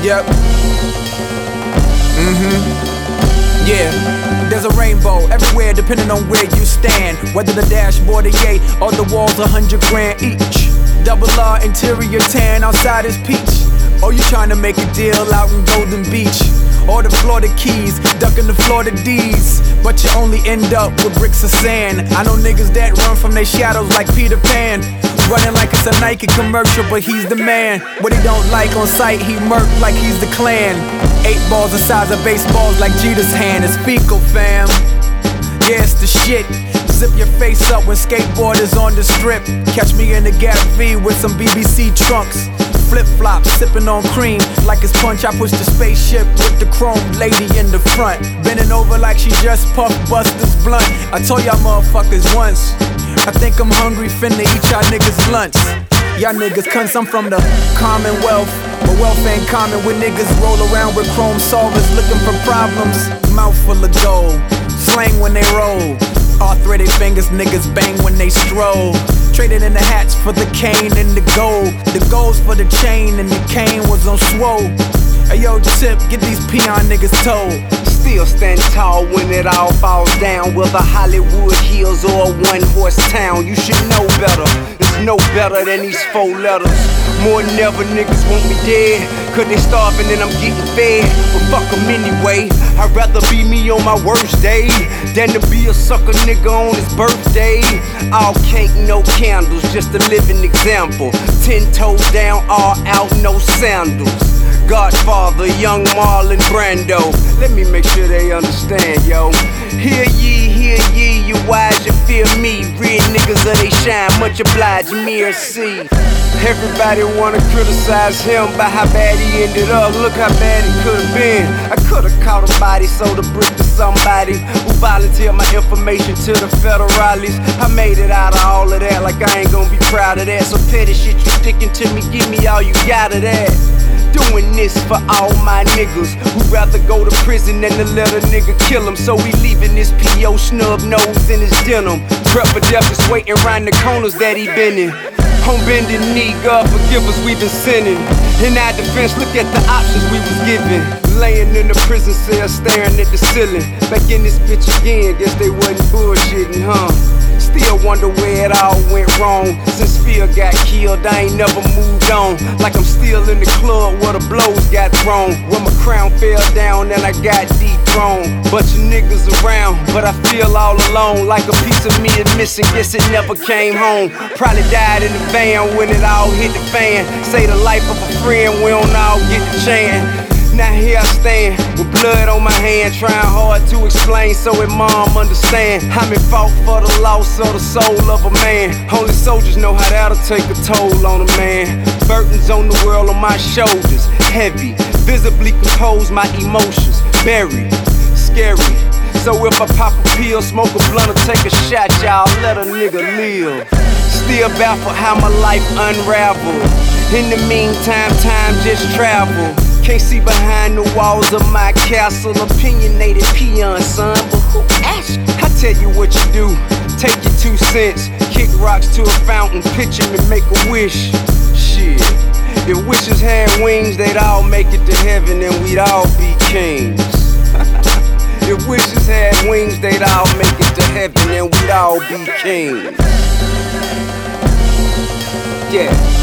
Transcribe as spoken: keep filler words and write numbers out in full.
Yep. Mm-hmm. Yeah. There's a rainbow everywhere depending on where you stand. Whether the dashboard a yay or the walls a hundred grand each. Double R interior tan, outside is peach. Or you trying to make a deal out in Golden Beach. Or the Florida Keys, ducking the Florida D's. But you only end up with bricks of sand. I know niggas that run from their shadows like Peter Pan. Running like it's a Nike commercial, but he's the man. What he don't like on sight, he murk like he's the Klan. Eight balls the size of baseballs like Jeter's hand. It's fecal, fam. Yeah, it's the shit. Zip your face up when skateboarders on the strip. Catch me in the Gap V with some B B C trunks. Flip-flops, sipping on cream like it's punch. I push the spaceship with the chrome lady in the front. Bending over like she just puffed Buster's blunt. I told y'all motherfuckers once, I think I'm hungry, finna eat y'all niggas lunch. Y'all niggas cunts, I'm from the Commonwealth, but wealth ain't common when niggas roll around with chrome solvers looking for problems. Mouth full of gold, slang when they roll. Arthritic fingers, niggas bang when they stroll. Traded in the hats for the cane and the gold. The gold's for the chain and the cane was on swole. Hey yo, Tip, get these peon niggas told. Still stand tall when it all falls down. Whether Hollywood Hills or a one-horse town, you should know better. It's no better than these four letters. More than ever, niggas want me dead, cause they starving and I'm getting fed. But fuck them anyway, I'd rather be me on my worst day than to be a sucker nigga on his birthday. All cake, no candles, just a living example. Ten toes down, all out, no sandals. Godfather, young Marlon Brando. Let me make sure they understand, yo. Hear ye, hear ye, you wise, you fear me. Real niggas of they shine, much obliged, merci. Everybody wanna criticize him by how bad he ended up. Look how bad it could've been. I could've caught a body, sold a brick to somebody who volunteered my information to the federales. I made it out of all of that, like I ain't gonna be proud of that. So petty shit, you sticking to me, give me all you got of that. Doing this for all my niggas who'd rather go to prison than to let a nigga kill him. So we leaving this P O snub nose in his denim. Prep for death is waiting round the corners that he been in. On bending knee, God forgive us, we been sinning. In our defense, look at the options we was given. Laying in the prison cell, staring at the ceiling. Back in this bitch again, guess they wasn't bullshitting, huh? Still wonder where it all went wrong. Since Phil got killed, I ain't never moved on. Like I'm still in the club where the blows got thrown. Where my crown fell down and I got dethroned. Bunch of niggas around, but I feel all alone. Like a piece of me is missing, guess it never came home. Probably died in the van when it all hit the fan. Say the life of a friend, we don't all get the chance. Now here I stand, with blood on my hand, trying hard to explain so that mom understand. I'm in fault for the loss of the soul of a man. Only soldiers know how that'll take a toll on a man. Burdens on the world on my shoulders, heavy, visibly compose my emotions, buried, scary. So if I pop a pill, smoke a blunt or take a shot, y'all let a nigga live. Still baffled how my life unraveled. In the meantime, time just travel. Can't see behind the walls of my castle. Opinionated peon, son, but who asked? I tell you what you do, take your two cents. Kick rocks to a fountain, pitch 'em and make a wish. Shit, if wishes had wings, they'd all make it to heaven and we'd all be kings. If wishes had wings, they'd all make it to heaven and we'd all be kings. Yeah.